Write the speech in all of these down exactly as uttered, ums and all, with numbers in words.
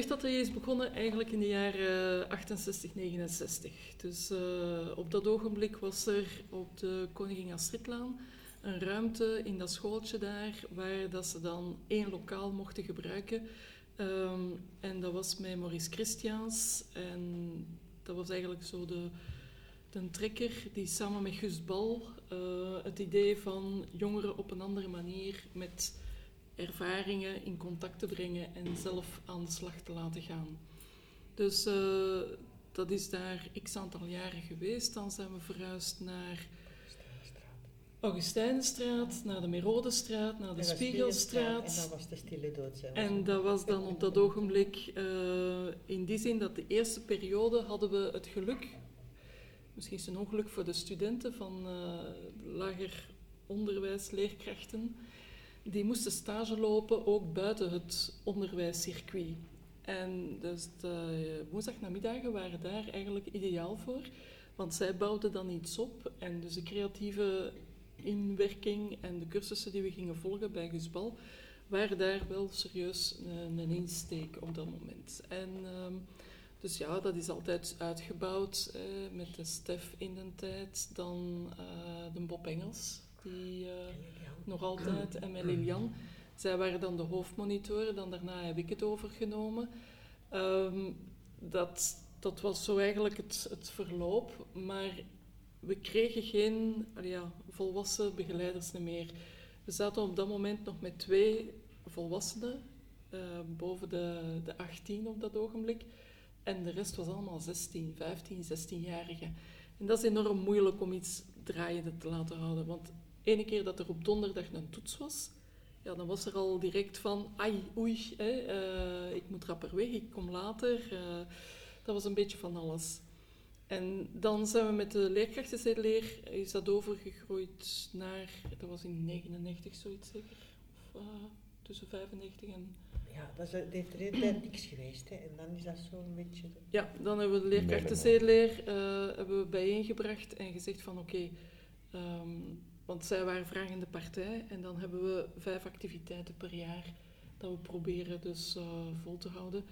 jeugdatelier is begonnen eigenlijk in de jaren achtenzestig, negenenzestig. Dus uh, op dat ogenblik was er op de Koningin Astridlaan een ruimte in dat schooltje daar, waar dat ze dan één lokaal mochten gebruiken. Um, en dat was met Maurice Christiaans. En dat was eigenlijk zo de, de trekker die samen met Gus Bal uh, het idee van jongeren op een andere manier met ervaringen in contact te brengen en zelf aan de slag te laten gaan. Dus uh, dat is daar x aantal jaren geweest. Dan zijn we verhuisd naar Augustijnenstraat, naar de Merodestraat, naar de Spiegelstraat. En dat was de stille dood. Zelfs. En dat was dan op dat ogenblik, uh, in die zin dat de eerste periode hadden we het geluk, misschien is het een ongeluk voor de studenten van uh, lager onderwijsleerkrachten, die moesten stage lopen ook buiten het onderwijscircuit. En dus de woensdagnamiddagen waren daar eigenlijk ideaal voor, want zij bouwden dan iets op en dus de creatieve inwerking en de cursussen die we gingen volgen bij Gus Bal waren daar wel serieus een, een insteek op dat moment. En um, dus ja, dat is altijd uitgebouwd eh, met de Stef in de tijd, dan uh, de Bob Engels, die uh, nog altijd, en met Lilian. Zij waren dan de hoofdmonitoren, dan daarna heb ik het overgenomen. Um, dat, dat was zo eigenlijk het, het verloop, maar we kregen geen ja, volwassen begeleiders meer. We zaten op dat moment nog met twee volwassenen, uh, boven de, de achttien op dat ogenblik. En de rest was allemaal zestien, vijftien, zestienjarigen. En dat is enorm moeilijk om iets draaiende te laten houden. Want ene keer dat er op donderdag een toets was, ja, dan was er al direct van, ai, oei, hè, uh, ik moet rapper weg, ik kom later. Uh, dat was een beetje van alles. En dan zijn we met de leerkrachtenzedenleer, is dat overgegroeid naar, dat was in negenennegentig zoiets zeker, of uh, tussen vijfennegentig en... Ja, dat is, dat heeft er een tijd niks geweest, hè. En dan is dat zo een beetje... Ja, dan hebben we de leerkrachtenzedenleer uh, hebben we bijeengebracht en gezegd van oké, okay, um, want zij waren vragende partij en dan hebben we vijf activiteiten per jaar dat we proberen dus uh, vol te houden.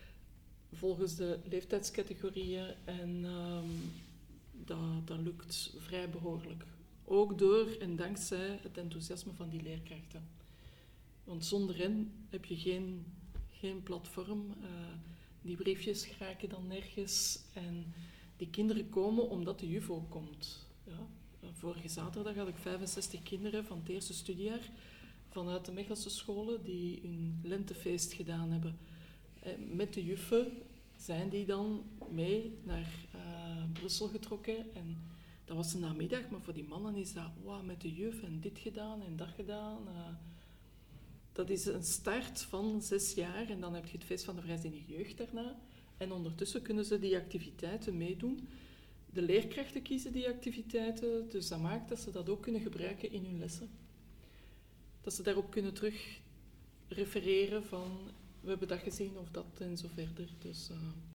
Volgens de leeftijdscategorieën en um, dat, dat lukt vrij behoorlijk. Ook door en dankzij het enthousiasme van die leerkrachten. Want zonder hen heb je geen, geen platform. Uh, die briefjes geraken dan nergens. En die kinderen komen omdat de juf ook komt. Ja. Vorige zaterdag had ik vijfenzestig kinderen van het eerste studiejaar vanuit de Mechelse scholen die hun lentefeest gedaan hebben. Met de juffen zijn die dan mee naar uh, Brussel getrokken. En dat was een namiddag, maar voor die mannen is dat wow, met de juf en dit gedaan en dat gedaan. Uh, dat is een start van zes jaar en dan heb je het feest van de vrijzinnige jeugd daarna. En ondertussen kunnen ze die activiteiten meedoen. De leerkrachten kiezen die activiteiten, dus dat maakt dat ze dat ook kunnen gebruiken in hun lessen. Dat ze daarop kunnen terug refereren van... We hebben dat gezien of dat en zo verder. Dus, uh